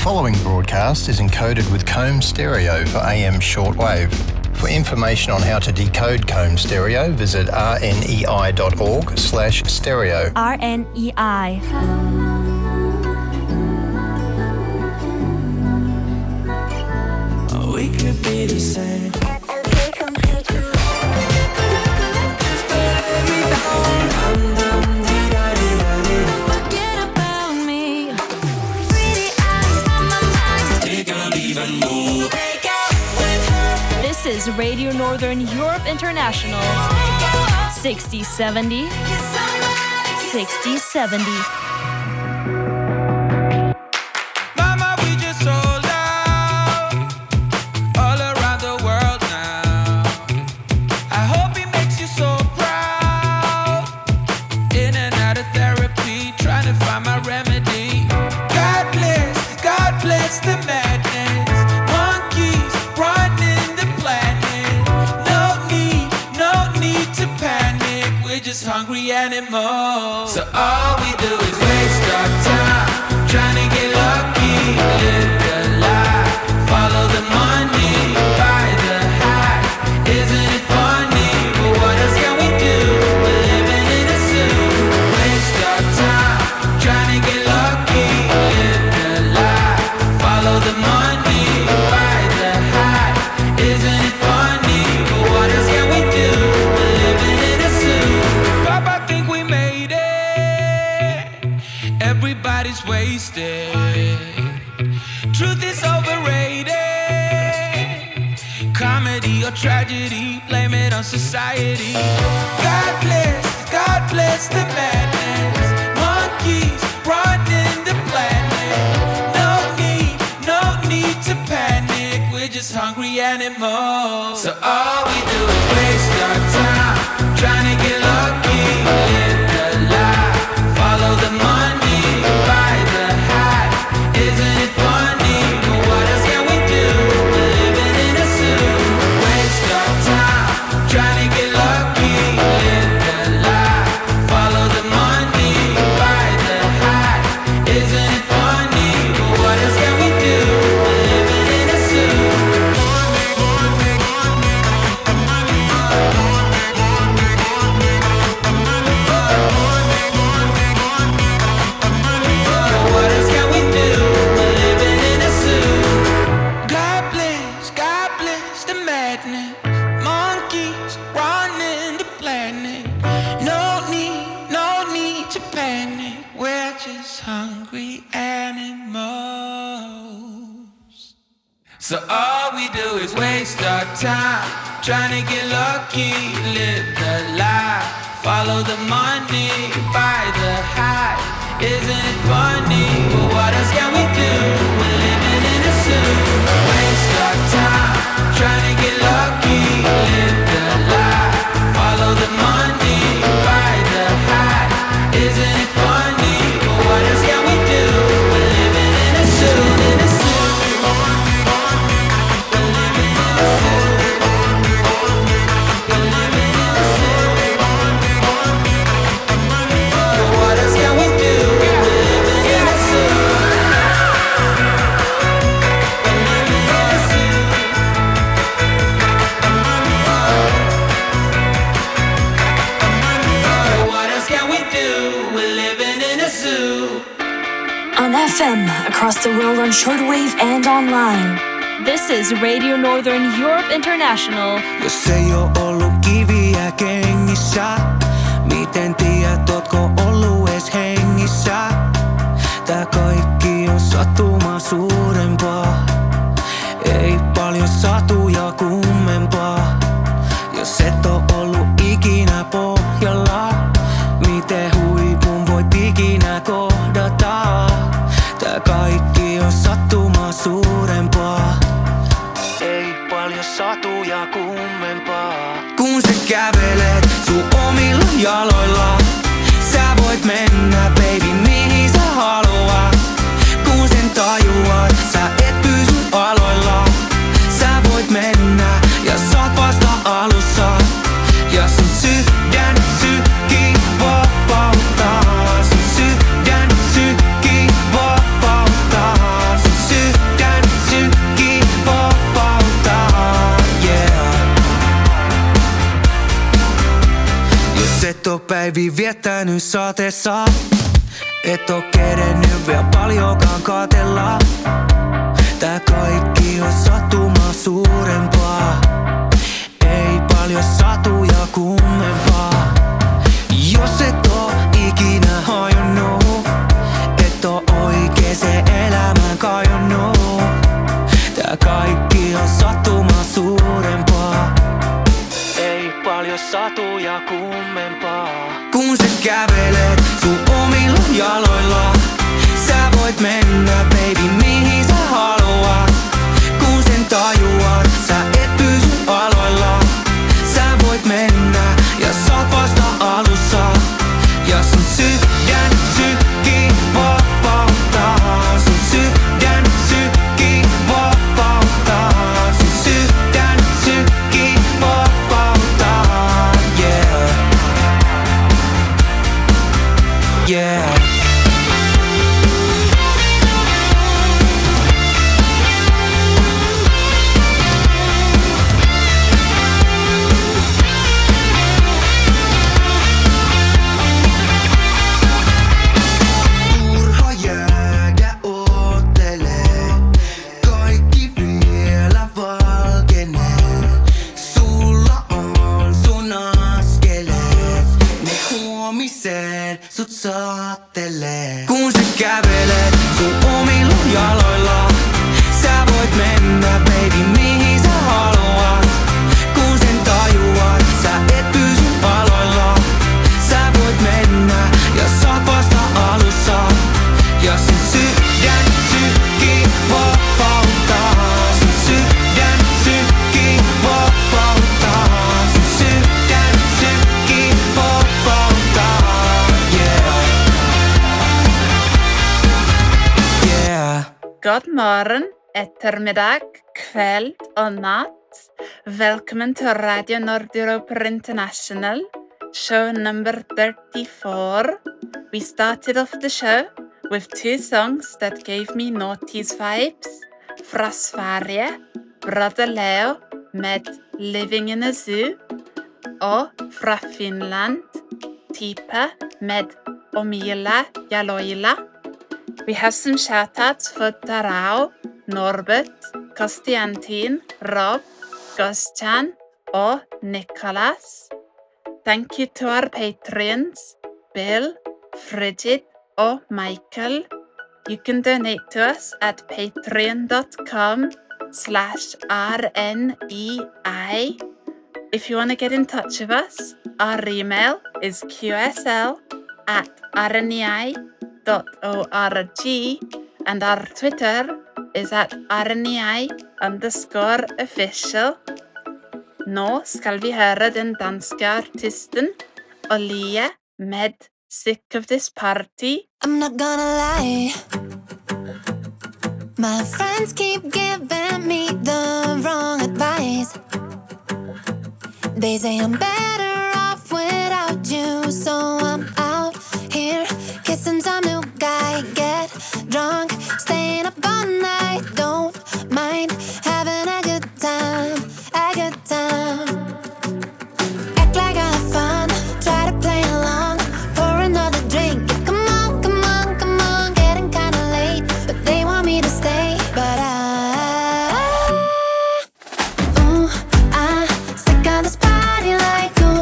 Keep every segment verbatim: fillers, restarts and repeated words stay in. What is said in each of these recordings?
following broadcast is encoded with Comb Stereo for A M shortwave. For information on how to decode Comb Stereo, visit rnei.org slash stereo. R N E I. We could be the same. This is Radio Northern Europe International. sixty seventy. sixty seventy. Hungry animals. So all we do is waste our time trying to get lucky, live the life, follow the money, buy the high. Isn't it funny? But what else can we do? We're living in a zoo. Waste our time trying to get lucky, live the life, follow the money, buy the high. Isn't it funny? But what else can we do? We're living in a zoo. Everybody's wasted. Truth is overrated. Comedy or tragedy, blame it on society. God bless, God bless the madness. Monkeys running the planet. No need, no need to panic. We're just hungry animals. So all we do is waste our time trying to get lucky, live the life, follow the money. So all we do is waste our time trying to get lucky, live the life, follow the money, buy the high. Isn't it funny? But what else can we do? We're living in a zoo. Waste our time trying to get lucky, live the life, follow the money, buy the high. Isn't it funny? But what else can we do? We're living in a zoo, in a zoo. F M across the world on shortwave and online. This is Radio Northern Europe International. Jos ei oo ollut kiviä kengissä, miten tiedät, ootko ollut ees hengissä? Tää kaikki on sattumaa suurempaa, ei paljon satuja kummempaa. Jos et oo ollut ikinä pohjalla, miten huipun voit ikinä kohdata? Tää kaikki on sattumaa suurempaa, ei paljon satuja kummempaa. Kun sä kävelet sun omilla jaloilla, sä voit mennä baby mihin sä haluat. Kun sen tajuat, sä et pyy sun aloilla. Sä voit mennä ja sä oot vasta alussa. Ja sun sydän sykkii vapauttaa. Sun sydän sykkii vapauttaa. Sun sydän Jos et oo päiviä viettänyt sateessa, et oo kerennyt vielä paljonkaan kaatella. Tää kaikki on sattumaa suurempaa, ei paljon satuja kummempaa. Jos et oo ikinä hajonnut, et oo oikeeseen elämään kajonnut. Tää kaikki on sattumaa suurempaa, ei paljon satuja kummempaa. Kun sä kävelet sun omilla jaloilla, sä voit mennä baby mihin sä haluat. Kun sen tajuat, sä et pysy aloilla. Sä voit mennä ja sä oot vasta alussa. Ja sun sydän sykkii vapauttaa. Sun sydän sykkii vapauttaa. Sun sydän sykkii vapauttaa. Yeah. Yeah. Sut saattelee. Kun sä kävelet sun omilla jaloilla, sä voit mennä baby mihin sä haluat. Kun sen tajuat, sä et pysy aloilla. Sä voit mennä ja sä oot vasta alussa. Ja sun sydän sykkii vapauttaa. Sun sydän sykkii vapauttaa. Sun sydän sykkii vapauttaa. God morgon, eftermiddag, kväll och natt. Välkommen till Radio Nordeuropa International, show number thirty-four. We started off the show with two songs that gave me noughties vibes. Från Sverige, Brother Leo med Living in a Zoo. Och från Finland, Tipe med Omila Jaloila. We have some shoutouts for Tarao, Norbert, Konstantin, Rob, Gostjan, or Nicholas. Thank you to our patrons, Bill, Frigid, or Michael. You can donate to us at patreon.com slash RNEI. If you want to get in touch with us, our email is qsl at rnei.org and our Twitter is at rnei underscore official. Nå skal vi høre den danske artisten Olie med Sick of This Party. I'm not gonna lie, my friends keep giving me the wrong advice. They say I'm better off without you, so I'm out here kissing some new guy, get drunk, staying up all night, don't mind having a good time, a good time. Act like I have fun, try to play along, pour another drink. Come on, come on, come on, getting kinda late, but they want me to stay, but I, ooh, I sick of this party like ooh.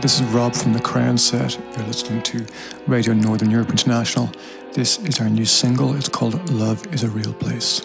this is Rob from the Crown Set. You're listening to Radio Northern Europe International. This is our new single. It's called Love is a Real Place.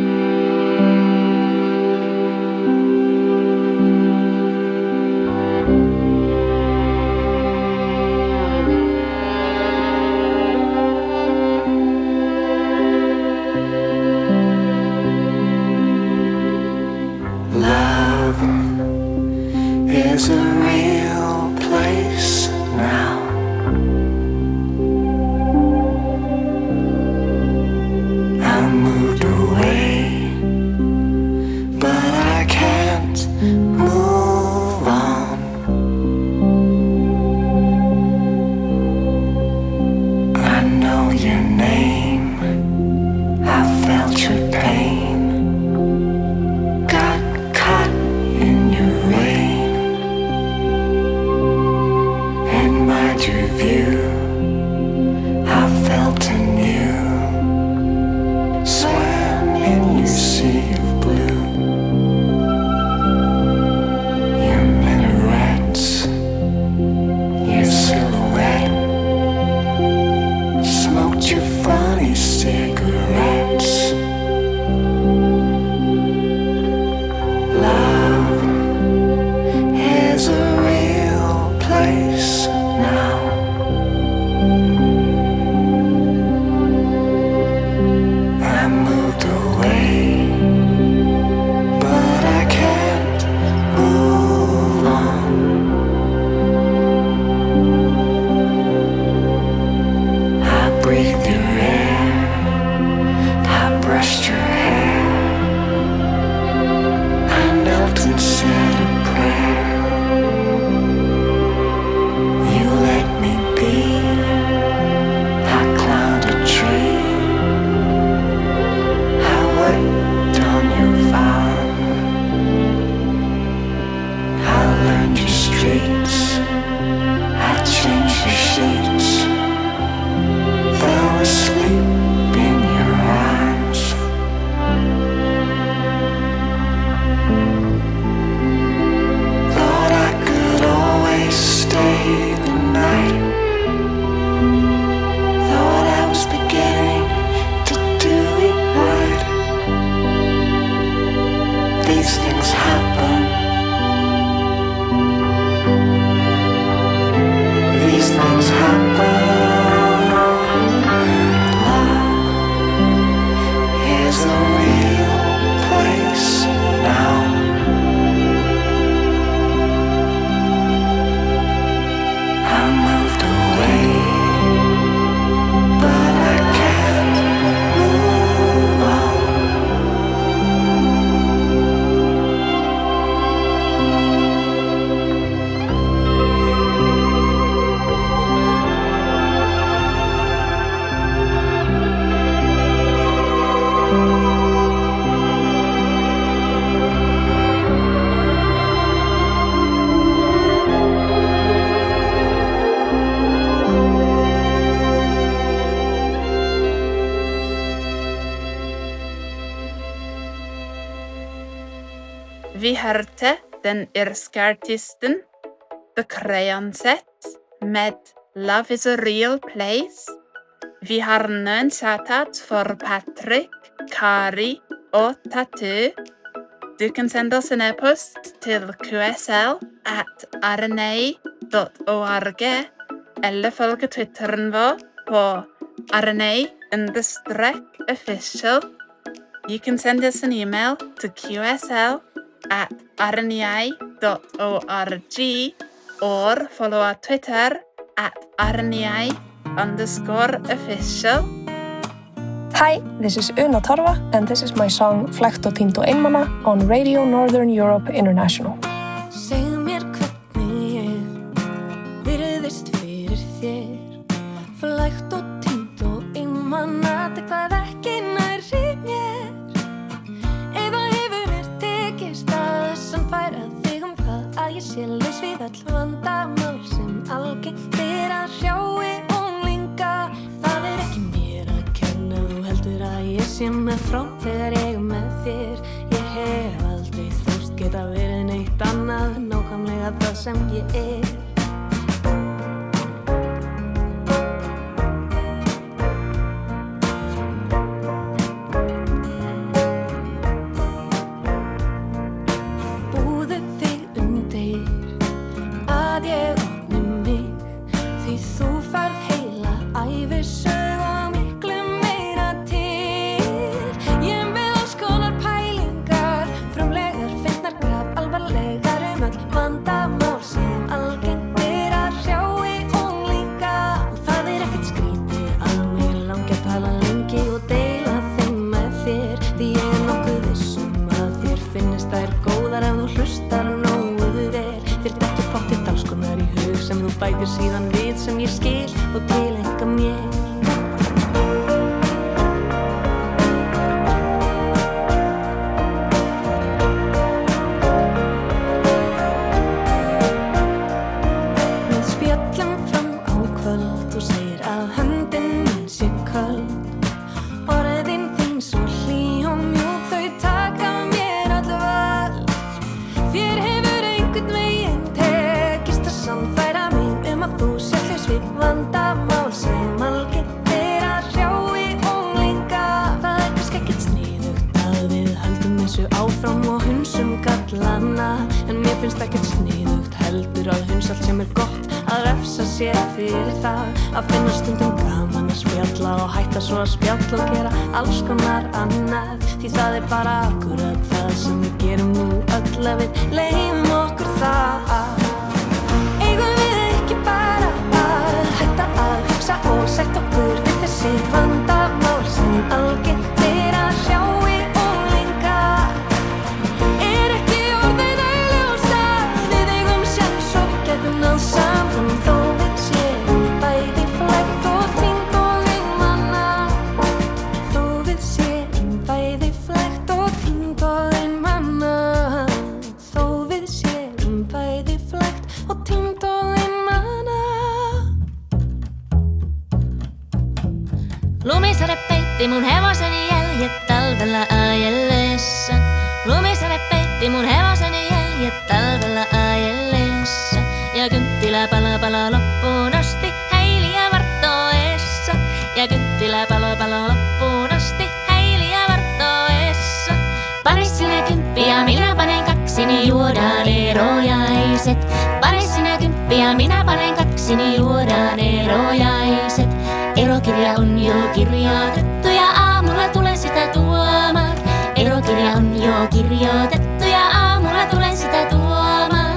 Vi hørte den irske artisten The Crown Set med Love is a Real Place. Vi har nå en shoutout for Patrick, Kari og Tattoo. Du kan sende oss en e-post til q s l at r n a dot org eller følge Twitteren vår på r n a understrek official. You can send us an email to q s l at r n a dot org or follow our Twitter at r n a underscore official. Hi, this is Una Torva, and this is my song Flækt og týnd og einmana on Radio Northern Europe International. Segðu mér hvernig ég virðist fyrir þér. Flækt og týnd og einmana, þetta hvað ekki nærri mér. Eða hefur mér tekist að sannfæra þig um það að ég sé laus við öll vandamál sem algengt er að hrjái unglinga. Það er ekki mér að kenna, þú heldur að ég sé með frám þegar ég er með þér. Ég hef aldrei þóst geta verið neitt annað, nákvæmlega það sem ég er. finnst ekkert sniðugt heldur að hunsa allt sem er gott, að refsa sér fyrir það, að finna stundum gaman að spjalla og hætta svo að spjalla og gera alls konar annað, því það er bara akkurat það sem við gerum nú öll að við leyfum okkur það. Eigum við ekki bara að hætta að hugsa og setja okkur við þessi vandamál sem algengt er að sjá í unglinga? Er ekki orðið augljóst að við eigum sjens og getum náð saman þó við séum bæði flækt og týnd og einmana? Þó við séum bæði flækt og týnd og einmana? Þó við séum bæði flækt og týnd og einmana? Lumisade peitti mun hevoseni jäljet talvella ajellessa. Lumisade peitti mun hevoseni jäljet talvella ajellessa. Ja kynttilä pala pala loppuun asti häiliä varttoessa. Ja kynttilä pala pala loppuun asti häiliä varttoessa. Pane sinä kymppi ja minä panen kaksi, niin juodaan erojaiset. Pane sinä kymppi ja minä panen kaksi, niin juodaan erojaiset. Erokirja on jo kirjoitettu ja aamulla tulen sitä tuomaan. Erokirja on jo kirjoitettu ja aamulla tulen sitä tuomaan.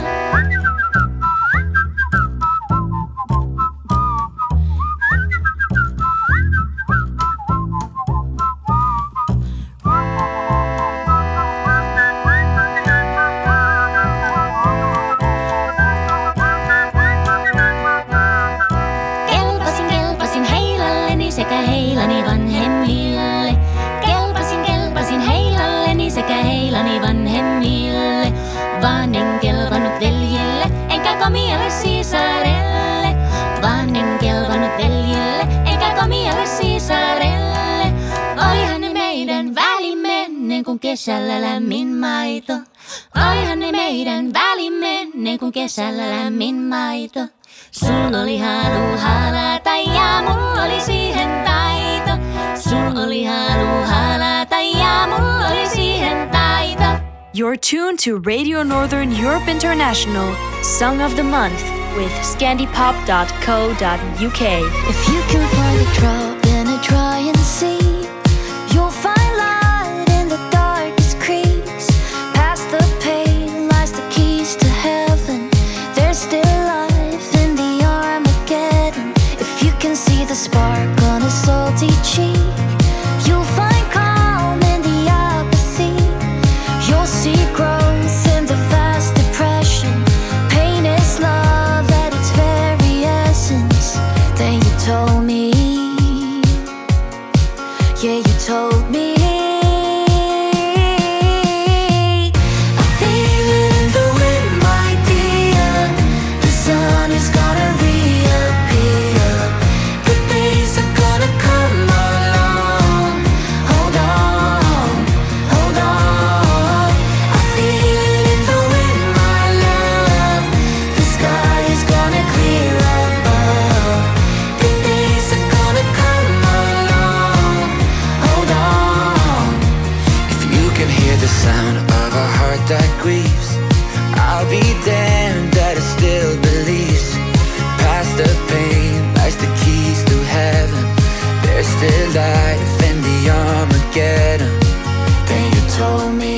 Kelpasin, kelpasin heilalleni sekä heilani vanhemmille. Kelpasin, kelpasin heilalleni sekä heilani vanhemmille. Vaan en kelvannut veljille, enkä komialle siisarelle. Vaan en kelvannut veljille, enkä komialle siisarelle. Olihan ne meidän välimme ennen kuin kesällä lämmin maito. Olihan ne meidän välimme ennen kuin kesällä lämmin maito. Sul oli halu halata ja mulla oli siihen taito. Sul oli halu halata ja mulla oli siihen taito. You're tuned to Radio Northern Europe International, Song of the Month with scandipop dot co dot U K. If you can find a drop in a drying sea, you'll find light in the darkest creeks. Past the pain lies the keys to heaven. There's still life in the Armageddon. If you can see the spark on a salty cheek, you'll find calm in the apathy. You'll see growth in the vast depression. Pain is love at its very essence. Then you told me, yeah, you told me. I feel it in the wind, my dear. The sun is gonna reappear. The days are gonna come along. Hold on, hold on. I feel it in the wind, my love. The sky is gonna clear above. The days are gonna come along. Hold on. If you can hear the sound of a heart that grieves, I'll be damned that it still believes. Past the pain lies the keys to heaven. There's still life in the Armageddon. Then you told me,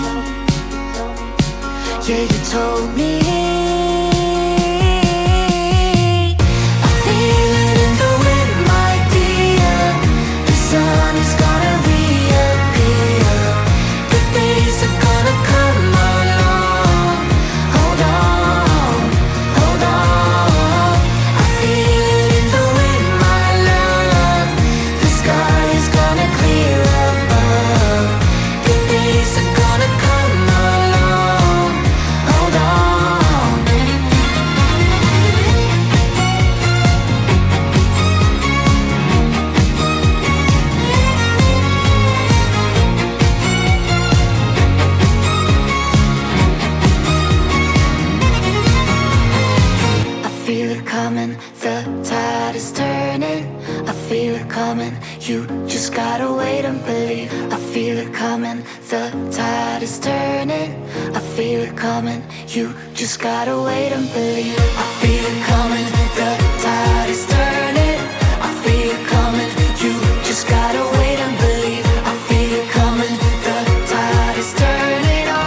yeah, you told me. I feel it in the wind, my dear. The sun is gonna reappear. The days are gonna come along. Hold on, hold on. I feel it in the wind, my love. The sky is gonna clear above. The days are gonna come along. Hold on. I feel it coming, the tide is turning. I feel it coming, you just gotta wait and believe. I feel it coming, the tide is turning. I feel it coming. You just gotta wait and believe. I feel it coming, the tide is turning. I feel it coming, you just gotta wait and believe. I feel it coming, the tide is turning. Oh,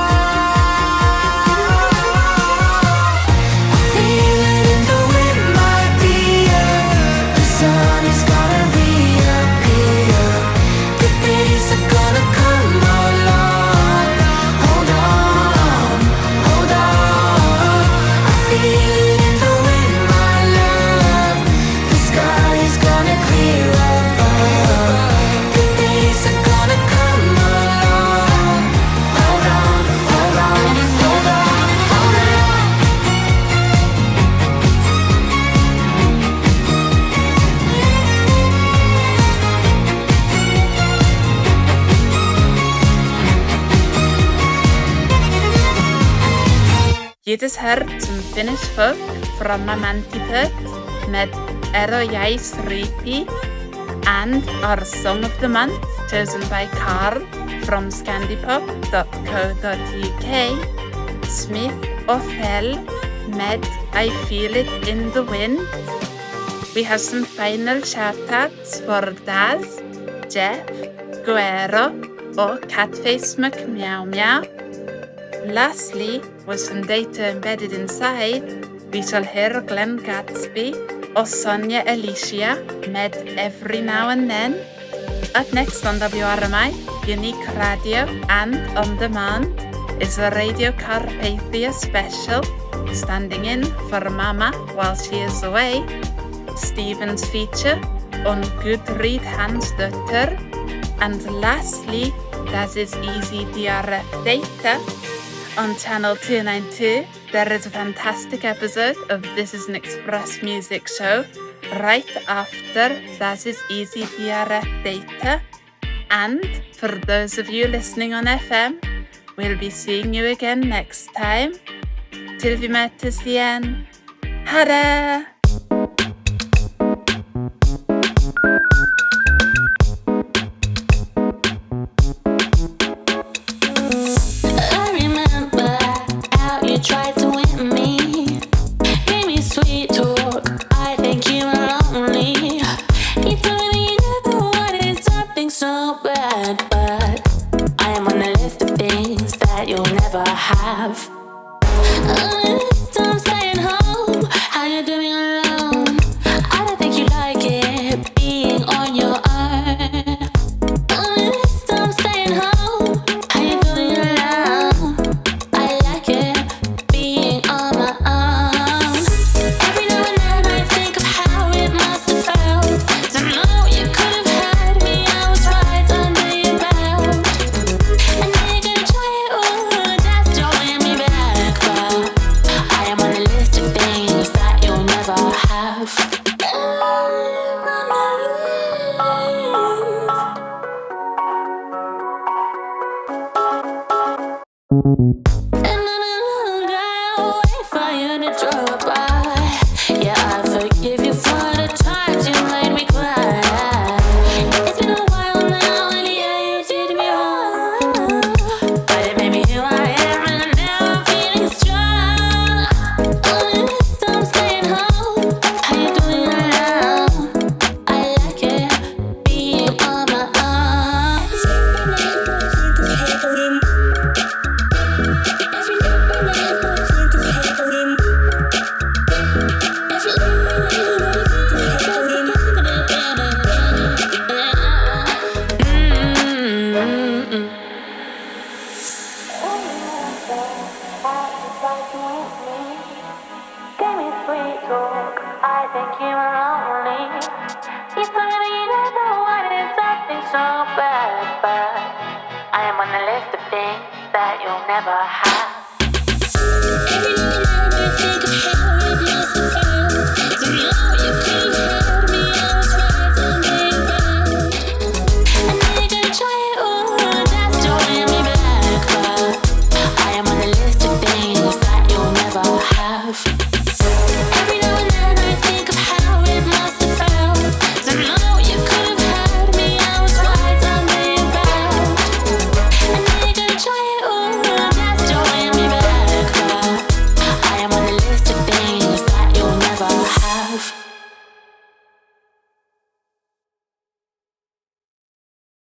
I feel it in the wind, my dear. The sun is gonna reappear. The days are gonna come along. Hold on, hold on. I feel it in the wind, my love. The sky is gonna clear up. The days are gonna come along. Hold on, hold on, hold on, hold on. Jedes Herz som finnes folk fra Mamentitet med Ero Jais Riti and our Song of the Month chosen by Carl from scandipop dot co dot U K, Smith Othel med I Feel It in the Wind. We have some final shoutouts for Daz, Jeff, Guerrero og Catface McMeow Meow. Lastly, with some data embedded inside, we shall hear Glenn Gatsby or Sonia Alicia med Every Now and Then. Up next on W R M I, Unique Radio and On Demand, is a Radio Carpathia special, standing in for Mama while she is away, Stephen's feature on Gudrid Hansdotter, and lastly, Das is Easy D R F Data. On channel two ninety-two, there is a fantastic episode of This is an Express Music Show right after Das is Easy D R F Data. And for those of you listening on F M, we'll be seeing you again next time. Till vi möttes igen. Ha det! Tried to win me, gave me sweet talk. I think you were lonely. You told me you never wanted something so bad, but I am on the list of things that you'll never have. On the list, I'm staying home. How you doing alone? I don't think you like it being on your own. On the list, I'm staying home. How you doing alone? I like it. On my own. Every now and then I think of how it must have felt to know you could have had me. I was right under your belt, and now you're gonna try it all just to win me back. But I am on the list of things that you'll never have. I am on the list of things that you'll never have. Every now and then I think of how